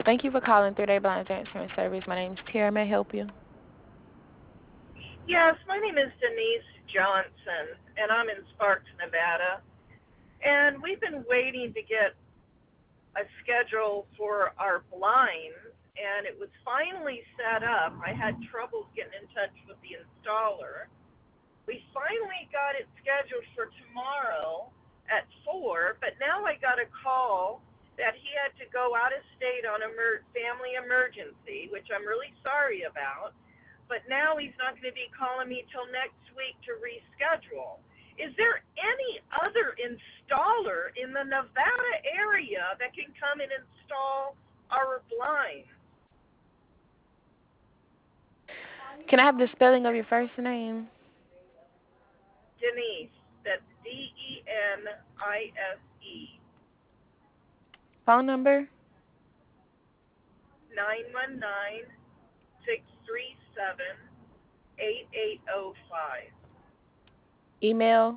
Thank you for calling 3 Day Blinds Answering Service. My name is Tara. May I help you? Yes, my name is Denise Johnson, and I'm in Sparks, Nevada. And we've been waiting to get a schedule for our blinds, and it was finally set up. I had trouble getting in touch with the installer. We finally got it scheduled for tomorrow at 4, but now I got a call that he had to go out of state on a family emergency, which I'm really sorry about. But now he's not going to be calling me till next week to reschedule. Is there any other installer in the Nevada area that can come and install our blinds? Can I have the spelling of your first name? Denise, that's Denise. Phone number? 919-637-8805. Email?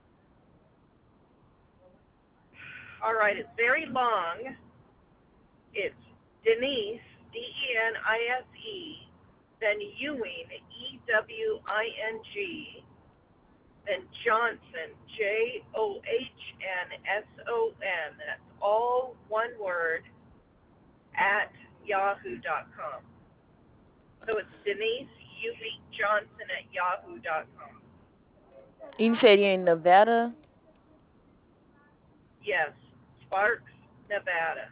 All right, it's very long. It's Denise, Denise, then Ewing, Ewing, then Johnson, Johnsson. That's all one word at yahoo.com. So it's Denise Ewing Johnson at yahoo.com. You said you're in Nevada? Yes, Sparks, Nevada.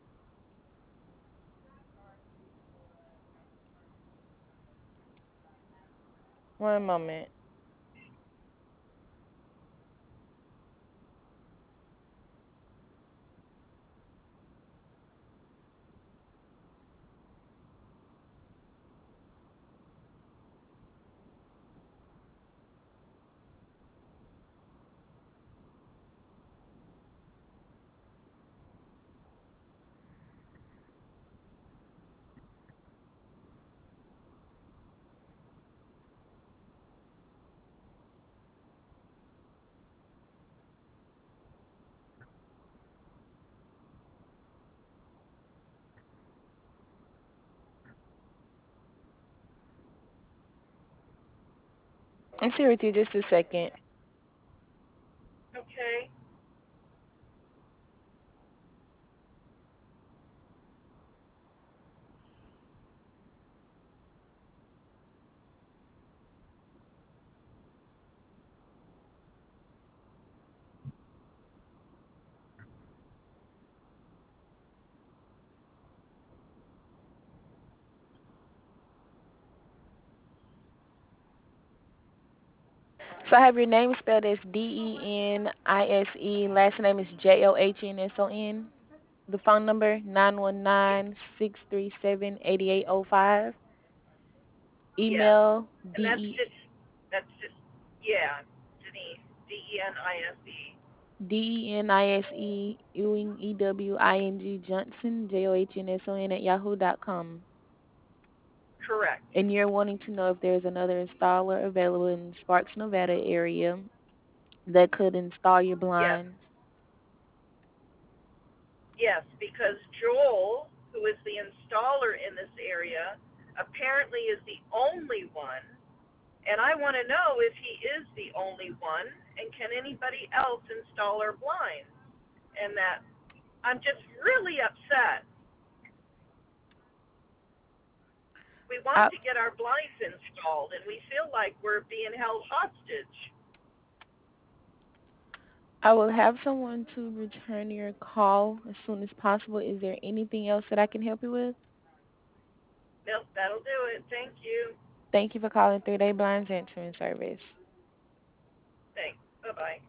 One moment. I'm here with you just a second. Okay. So I have your name spelled as Denise. Last name is Johnsson. The phone number 919-637-8805. Yes. Email And de that's just, yeah, Denise, Denise. Denise Ewing Ewing Johnson Johnson at yahoo.com. Correct. And you're wanting to know if there's another installer available in Sparks, Nevada area that could install your Yes. blinds. Yes, because Joel, who is the installer in this area, apparently is the only one. And I want to know if he is the only one and can anybody else install our blinds. And that I'm just really upset. We want I, to get our blinds installed and we feel like we're being held hostage. I will have someone to return your call as soon as possible. Is there anything else that I can help you with? Nope, that'll do it. Thank you. Thank you for calling 3 Day Blinds Answering Service. Thanks. Bye bye.